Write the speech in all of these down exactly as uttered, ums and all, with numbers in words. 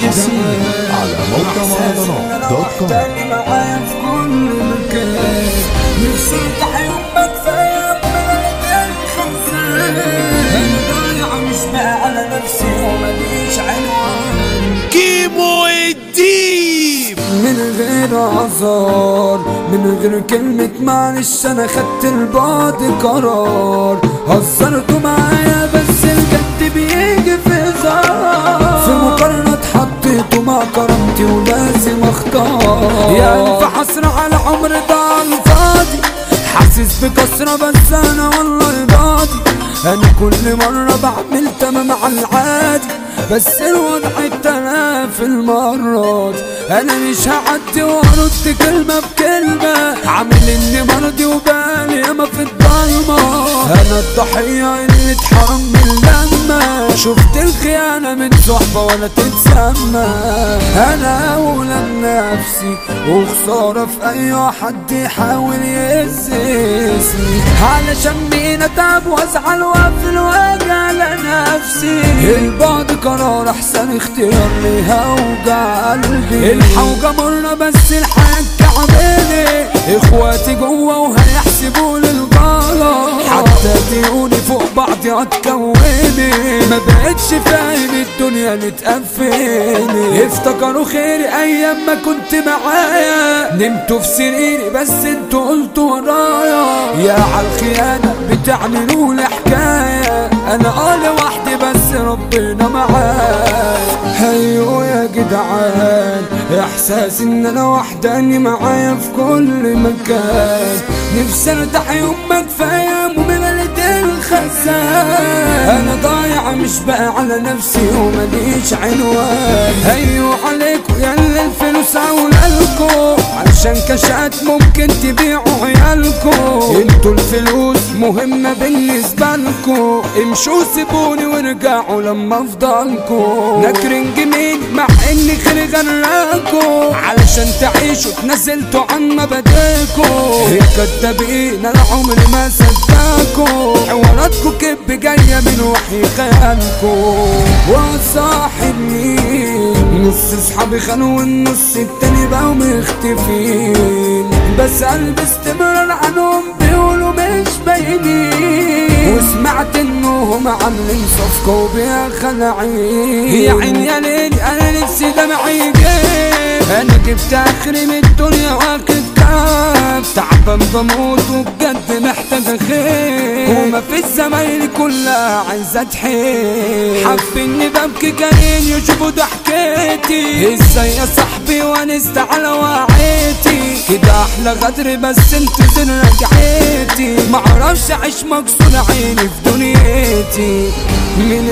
اكسكلوسيف على موقع مهرجانات دوت كوم. معايا في كل مكان نفسي تحبك فيا انا ضايع مش بقى على نفسي ومليش عنوان. كيمو الديب من غير اعذار من غير كلمة معلش انا خدت البعد قرار. هزرتوا معايا بس الجد بيجي في هزار، في مقارنة اتحطيتوا مع كرامتي ولازم اختار. يا الف حسرة على عمر ده الفاضي، حاسس بكسرة بس انا والله راضي. انا كل مرة بعمل تمام على العادي بس الوضع اتلاف المرات. انا مش هعدي وارد كلمة بكلمة، عامل اني مرضي وبالي ياما في الضلمة. انا الضحية اللي اتحرم من لما شفت الخيانة من صحبة ولا تتسمى. انا اولى بنفسي وخسارة في اي حد يحاول يهزسني، علشان مين اتعب وازعل واقفل واجي على نفسي. البعد قرار احسن اختيار ليها وجع قلبي. الحوجة مرة بس الحياة كعبالي، اخواتي جوا وهيحسبوا لي الغلط، حتى ديوني فوق بعضي هتكوني. ما بقتش فاهم الدنيا اللي تقفلني. افتكروا خيري ايام ما كنت معايا، نمتوا في سريري بس انتوا قلتوا ورايا. يا عالخيانة بتعملوا لي حكاية، انا اه لوحدي بس ربنا معايا. ايوه يا جدعان احساس ان انا وحداني معايا في كل مكان. نفسي ارتاح يوم ما كفايه مملة الخزان. انا ضايع مش بقى على نفسي ومليش عنوان. ايوه عليكم يا اللي الفلوس اولالكم، علشان كاشات ممكن تبيعوا عيالكم. انتوا الفلوس مهمة بالنسبة لكم، امشوا سيبوني وارجعوا لما افضلكم. نكرن جميل مع اني خير غراكم، علشان تعيشوا اتنزلتوا عن مبادئكم. الكدابين انا عمري ما صدقكم، حواراتكم كب جاية من وحي خيالكم. وصاحب مين نص اصحابي خانوا والنص التاني بقوا مختفين، بس قلبي استمرار عنهم بيقولوا مش باينين. وسمعت انهم عاملين صفقة وبيها خلعين. يا عيني يا ليلي انا نفسي دمعي يجيب، انا جبت اخري من الدنيا واخد كاف. تعبان بموت وبجد محتاج خير، وما في الزمايل كلها عايزة تحيل. حابيني ببكي جايين يشوفوا ضحكتي، ازاي يا صاحبي وانست على وعيتي. كده احلى غدر بس انتظر رجعتي، معرفش اعيش مكسور عيني في دنيتي. من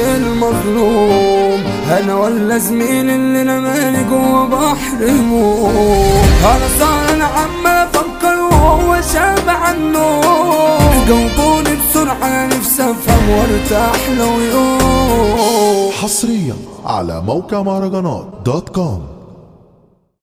المظلوم انا ولا زميلي اللي انا مالي جوا بحر موت. انا صار انا عمال افكر وهو شاب عنه، جاوبوني بسرعة نفسي افهم وارتاح لو يوم. حصريا على موقع مهرجانات دوت كوم.